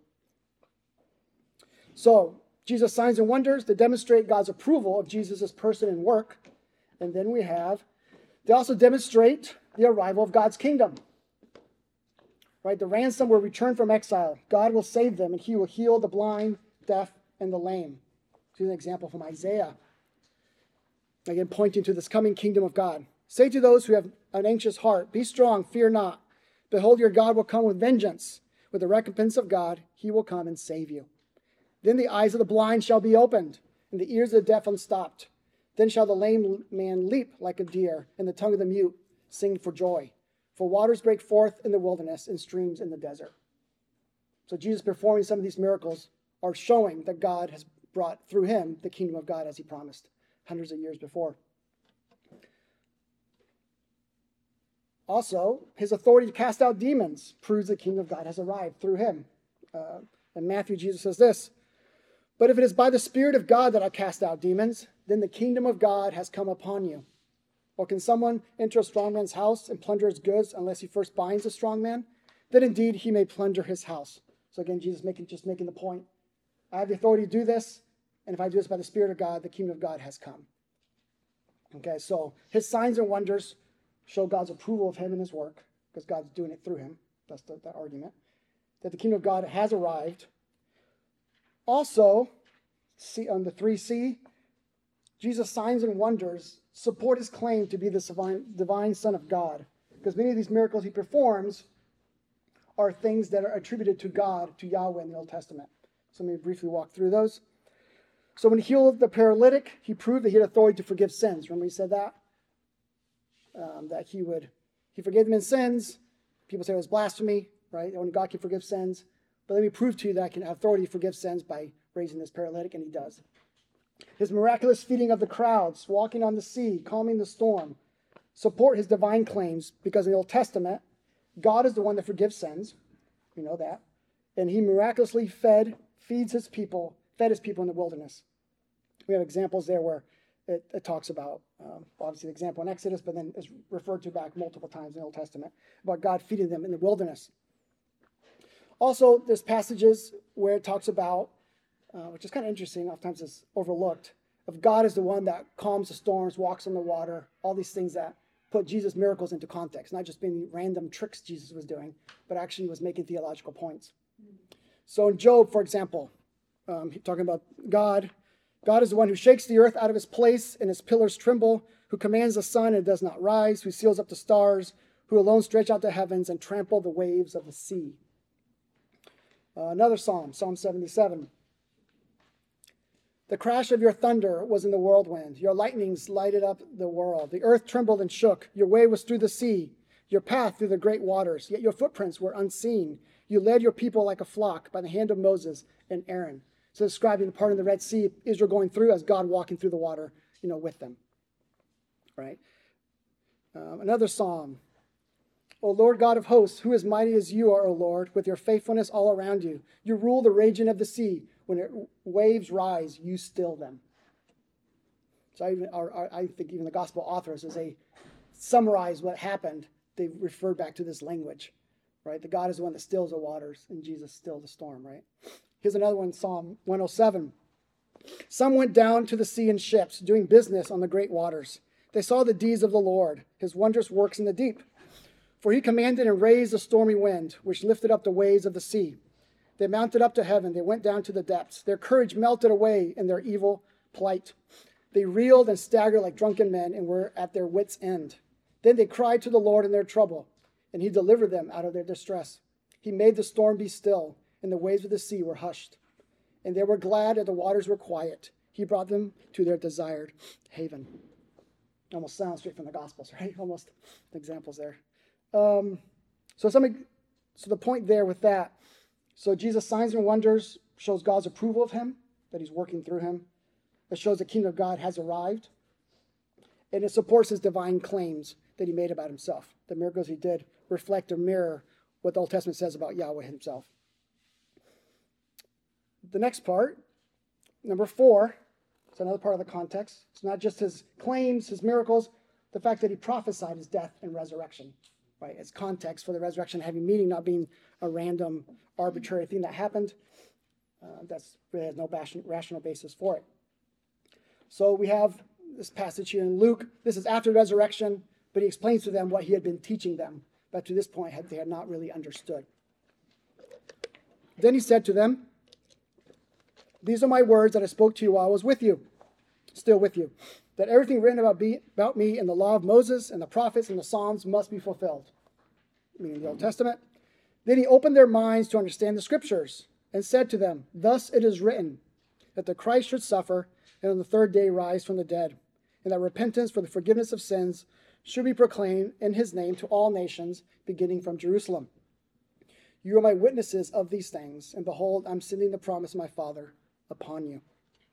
So, Jesus' signs and wonders that demonstrate God's approval of Jesus' person and work. And then we have, they also demonstrate the arrival of God's kingdom. Right, the ransom will return from exile. God will save them, and he will heal the blind, deaf, and the lame. Here's an example from Isaiah. Again, pointing to this coming kingdom of God. Say to those who have an anxious heart, be strong, fear not. Behold, your God will come with vengeance. With the recompense of God, he will come and save you. Then the eyes of the blind shall be opened, and the ears of the deaf unstopped. Then shall the lame man leap like a deer, and the tongue of the mute sing for joy. For waters break forth in the wilderness and streams in the desert. So Jesus performing some of these miracles are showing that God has brought through him the kingdom of God as he promised hundreds of years before. Also, his authority to cast out demons proves the kingdom of God has arrived through him. Uh, in Matthew, Jesus says this, "But if it is by the Spirit of God that I cast out demons, then the kingdom of God has come upon you. Or can someone enter a strong man's house and plunder his goods unless he first binds a strong man? Then indeed he may plunder his house." So again, Jesus making just making the point. I have the authority to do this, and if I do this by the Spirit of God, the kingdom of God has come. Okay, so his signs and wonders show God's approval of him and his work, because God's doing it through him. That's the, the argument. That the kingdom of God has arrived. Also, see on the three C, Jesus' signs and wonders support his claim to be the divine, divine Son of God, because many of these miracles he performs are things that are attributed to God, to Yahweh in the Old Testament. So let me briefly walk through those. So when he healed the paralytic, he proved that he had authority to forgive sins. Remember he said that? Um, that he would, he forgave them in sins. People say it was blasphemy, right? Only God can forgive sins. But let me prove to you that I can have authority to forgive sins by raising this paralytic, and he does. His miraculous feeding of the crowds, walking on the sea, calming the storm, support his divine claims, because in the Old Testament, God is the one that forgives sins. We know that. And he miraculously fed, feeds his people, fed his people in the wilderness. We have examples there where it, it talks about, um, obviously the example in Exodus, but then is referred to back multiple times in the Old Testament, about God feeding them in the wilderness. Also, there's passages where it talks about, uh, which is kind of interesting, oftentimes it's overlooked, of God is the one that calms the storms, walks on the water, all these things that put Jesus' miracles into context, not just being random tricks Jesus was doing, but actually was making theological points. So in Job, for example, um, talking about God, God is the one who shakes the earth out of its place and its pillars tremble, who commands the sun and it does not rise, who seals up the stars, who alone stretch out the heavens and trample the waves of the sea. Uh, another psalm, Psalm seventy-seven. The crash of your thunder was in the whirlwind. Your lightnings lighted up the world. The earth trembled and shook. Your way was through the sea, your path through the great waters. Yet your footprints were unseen. You led your people like a flock by the hand of Moses and Aaron. So describing the part of the Red Sea Israel going through as God walking through the water, you know, with them. Right? Um, another psalm. O Lord God of hosts, who is mighty as you are, O Lord, with your faithfulness all around you. You rule the raging of the sea. When it, waves rise, you still them. So I, even, or, or I think even the gospel authors, as they summarize what happened, they refer back to this language, right? The God is the one that stills the waters, and Jesus stilled the storm, right? Here's another one, Psalm one oh seven. Some went down to the sea in ships, doing business on the great waters. They saw the deeds of the Lord, his wondrous works in the deep. For he commanded and raised a stormy wind, which lifted up the waves of the sea. They mounted up to heaven. They went down to the depths. Their courage melted away in their evil plight. They reeled and staggered like drunken men and were at their wits' end. Then they cried to the Lord in their trouble, and he delivered them out of their distress. He made the storm be still, and the waves of the sea were hushed. And they were glad that the waters were quiet. He brought them to their desired haven. Almost sounds straight from the Gospels, right? Almost examples there. Um, so, some, so the point there with that, so Jesus' signs and wonders shows God's approval of him, that he's working through him. It shows the kingdom of God has arrived. And it supports his divine claims that he made about himself. The miracles he did reflect or mirror what the Old Testament says about Yahweh himself. The next part, number four, it's another part of the context. It's not just his claims, his miracles, the fact that he prophesied his death and resurrection. Right? It's context for the resurrection having meaning, not being a random, arbitrary thing that happened. Uh, that's really has no rational basis for it. So we have this passage here in Luke. This is after the resurrection, but he explains to them what he had been teaching them, but to this point had, they had not really understood. Then he said to them, "These are my words that I spoke to you while I was with you, still with you, that everything written about me, about me in the law of Moses and the prophets and the Psalms must be fulfilled," meaning the Old Testament. Then he opened their minds to understand the scriptures and said to them, "Thus it is written, that the Christ should suffer and on the third day rise from the dead, and that repentance for the forgiveness of sins should be proclaimed in his name to all nations, beginning from Jerusalem. You are my witnesses of these things, and behold, I'm sending the promise of my Father upon you."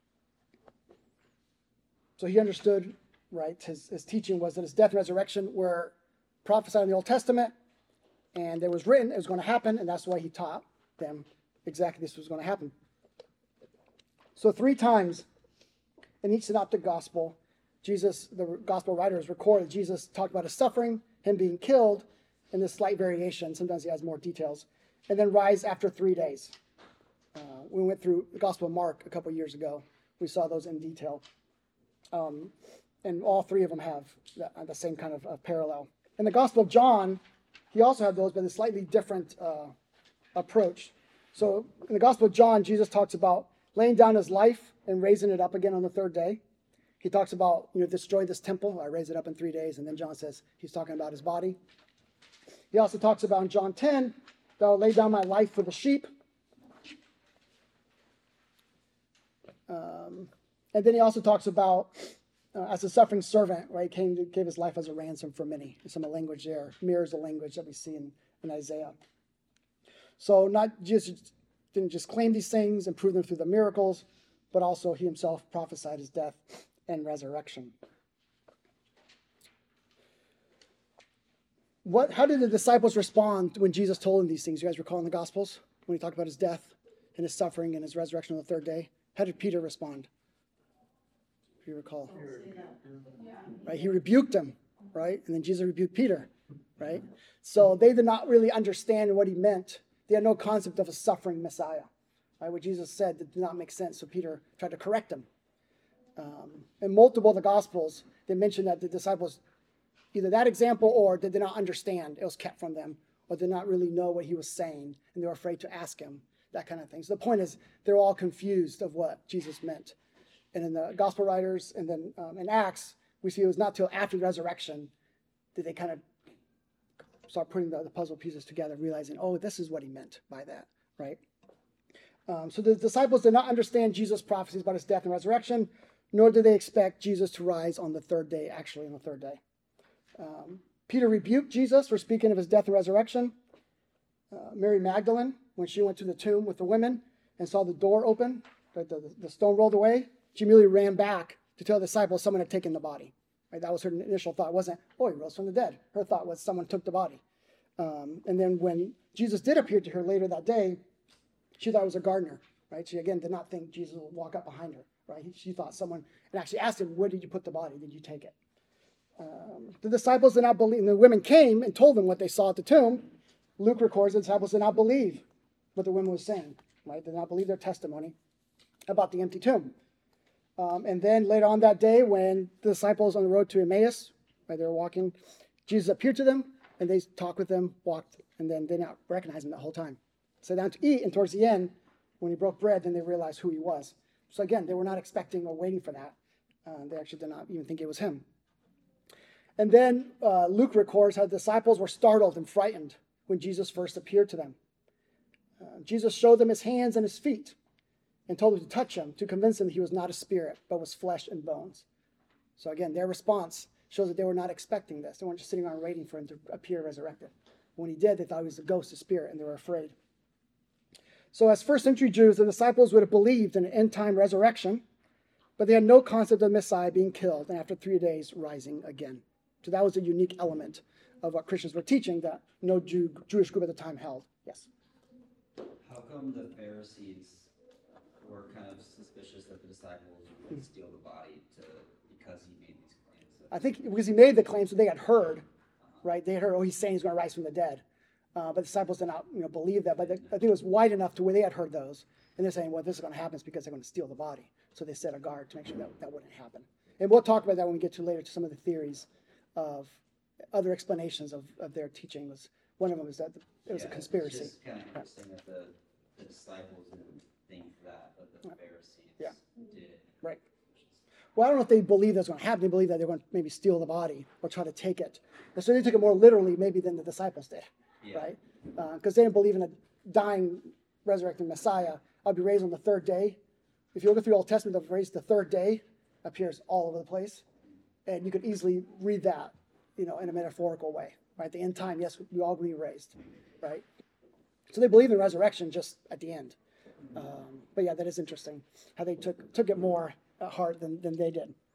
So he understood, right, his, his teaching was that his death and resurrection were prophesied in the Old Testament, and it was written, it was going to happen, and that's why he taught them exactly this was going to happen. So three times in each synoptic gospel, Jesus, the gospel writers recorded Jesus talked about his suffering, him being killed, and this slight variation. Sometimes he has more details. And then rise after three days. Uh, we went through the Gospel of Mark a couple years ago. We saw those in detail. Um, and all three of them have the, the same kind of uh, parallel. In the Gospel of John, he also had those, but a slightly different uh, approach. So in the Gospel of John, Jesus talks about laying down his life and raising it up again on the third day. He talks about, you know, destroy this temple, I raise it up in three days. And then John says he's talking about his body. He also talks about in John ten, that I'll lay down my life for the sheep. Um, and then he also talks about, uh, as a suffering servant, right, came to give his life as a ransom for many. Some of the language there mirrors the language that we see in, in Isaiah. So not just didn't just claim these things and prove them through the miracles, but also he himself prophesied his death and resurrection. What? How did the disciples respond when Jesus told them these things? You guys recall in the Gospels when he talked about his death and his suffering and his resurrection on the third day? How did Peter respond? If you recall, right? He rebuked him, right? And then Jesus rebuked Peter, right? So they did not really understand what he meant. They had no concept of a suffering Messiah, right? What Jesus said did not make sense. So Peter tried to correct him. Um, in multiple of the Gospels, they mention that the disciples, either that example or they did not understand, it was kept from them, or did not really know what he was saying, and they were afraid to ask him, that kind of thing. So the point is, they're all confused of what Jesus meant. And in the Gospel writers, and then um, in Acts, we see it was not till after the resurrection did they kind of start putting the, the puzzle pieces together, realizing, oh, this is what he meant by that, right? Um, so the disciples did not understand Jesus' prophecies about his death and resurrection, nor did they expect Jesus to rise on the third day, actually on the third day. Um, Peter rebuked Jesus for speaking of his death and resurrection. Uh, Mary Magdalene, when she went to the tomb with the women and saw the door open, right, the, the stone rolled away, she immediately ran back to tell the disciples someone had taken the body. Right, that was her initial thought. It wasn't, oh, he rose from the dead. Her thought was someone took the body. Um, and then when Jesus did appear to her later that day, she thought it was a gardener. Right? She, again, did not think Jesus would walk up behind her. Right? She thought someone, and actually asked him, where did you put the body? Did you take it? Um, the disciples did not believe, and the women came and told them what they saw at the tomb. Luke records the disciples did not believe what the women were saying. Right? They did not believe their testimony about the empty tomb. Um, and then later on that day, when the disciples on the road to Emmaus, right, they were walking, Jesus appeared to them, and they talked with them, walked, and then they did not recognize him the whole time. Sat down to eat, and towards the end, when he broke bread, then they realized who he was. So again, they were not expecting or waiting for that. Uh, they actually did not even think it was him. And then uh, Luke records how the disciples were startled and frightened when Jesus first appeared to them. Uh, Jesus showed them his hands and his feet and told them to touch him, to convince them that he was not a spirit, but was flesh and bones. So again, their response shows that they were not expecting this. They weren't just sitting around waiting for him to appear resurrected. When he did, they thought he was a ghost, a spirit, and they were afraid. So as first century Jews, the disciples would have believed in an end-time resurrection, but they had no concept of the Messiah being killed and after three days rising again. So that was a unique element of what Christians were teaching that no Jew, Jewish group at the time held. Yes? How come the Pharisees were kind of suspicious that the disciples would steal the body to, because he made these claims? I think because he made the claims that they had heard, right? They had heard, oh, he's saying he's going to rise from the dead. Uh, but the disciples did not, you know, believe that. But the, I think it was wide enough to where they had heard those. And they're saying, well, this is going to happen because they're going to steal the body. So they set a guard to make sure that that wouldn't happen. And we'll talk about that when we get to later to some of the theories of other explanations of, of their teaching. Was one of them is that it was Yeah, a conspiracy. It's just kind of interesting that the, the disciples didn't think that, but the Pharisees Yeah. did. Right. Well, I don't know if they believe that's going to happen. They believe that they're going to maybe steal the body or try to take it. And so they took it more literally maybe than the disciples did. Yeah. Right? Because uh, they didn't believe in a dying, resurrected Messiah. I'll be raised on the third day. If you look through the Old Testament, the phrase the third day appears all over the place. And you could easily read that, you know, in a metaphorical way. Right? The end time, yes, we all be raised. Right? So they believe in resurrection just at the end. Um, but yeah, that is interesting how they took took it more at heart than, than they did.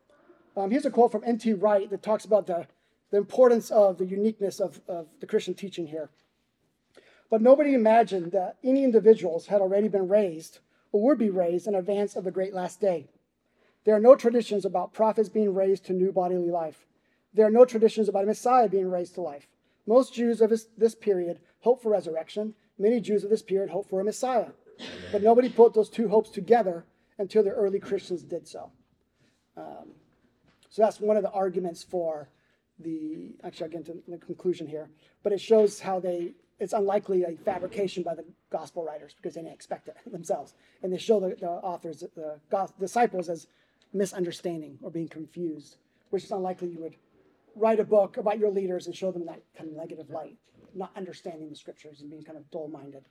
Um, here's a quote from N T Wright that talks about the, the importance of the uniqueness of, of the Christian teaching here. But nobody imagined that any individuals had already been raised or would be raised in advance of the great last day. There are no traditions about prophets being raised to new bodily life. There are no traditions about a Messiah being raised to life. Most Jews of this, this period hope for resurrection. Many Jews of this period hope for a Messiah. But nobody put those two hopes together until the early Christians did so. Um, so that's one of the arguments for the, actually I'll get into the conclusion here, but it shows how they, it's unlikely a fabrication by the gospel writers because they didn't expect it themselves. And they show the, the authors, the disciples as misunderstanding or being confused, which is unlikely you would write a book about your leaders and show them that kind of negative light, not understanding the scriptures and being kind of dull-minded.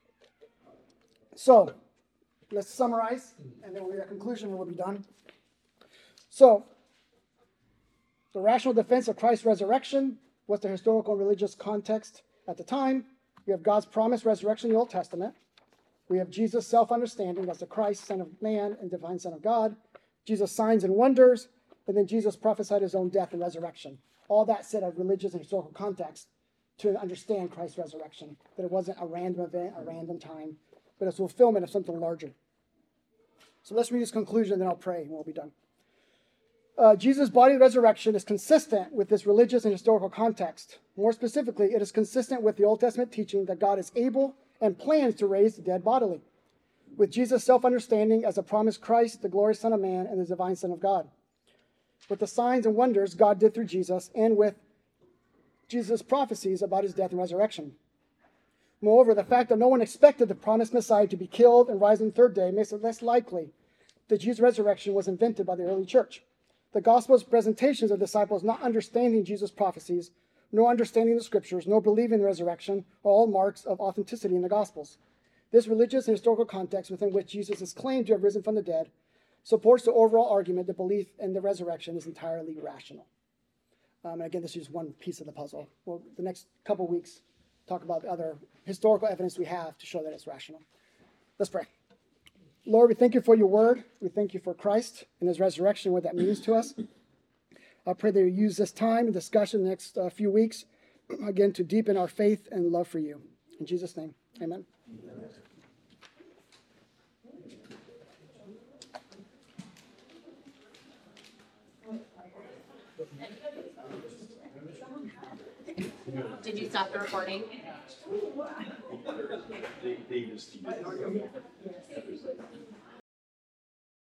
So let's summarize, and then we'll read a conclusion and we'll be done. So the rational defense of Christ's resurrection was the historical and religious context at the time. We have God's promised resurrection in the Old Testament. We have Jesus' self-understanding as the Christ, Son of Man and divine Son of God. Jesus' signs and wonders, and then Jesus prophesied his own death and resurrection. All that set a religious and historical context to understand Christ's resurrection, that it wasn't a random event, a random time, but a fulfillment of something larger. So let's read this conclusion, then I'll pray, and we'll be done. Uh, Jesus' body resurrection is consistent with this religious and historical context. More specifically, it is consistent with the Old Testament teaching that God is able and plans to raise the dead bodily, with Jesus' self-understanding as a promised Christ, the glorious Son of Man, and the divine Son of God, with the signs and wonders God did through Jesus, and with Jesus' prophecies about his death and resurrection. Moreover, the fact that no one expected the promised Messiah to be killed and rise on the third day makes it less likely that Jesus' resurrection was invented by the early church. The Gospel's presentations of disciples not understanding Jesus' prophecies, nor understanding the Scriptures, nor believing the resurrection are all marks of authenticity in the Gospels. This religious and historical context within which Jesus is claimed to have risen from the dead supports the overall argument that belief in the resurrection is entirely rational. Um, and again, this is just one piece of the puzzle. Well, the next couple weeks, talk about the other historical evidence we have to show that it's rational. Let's pray. Lord, we thank you for your word. We thank you for Christ and his resurrection, what that means to us. I pray that you use this time and discussion the next uh, few weeks, again, to deepen our faith and love for you. In Jesus' name, amen. Did you stop the recording? They, they just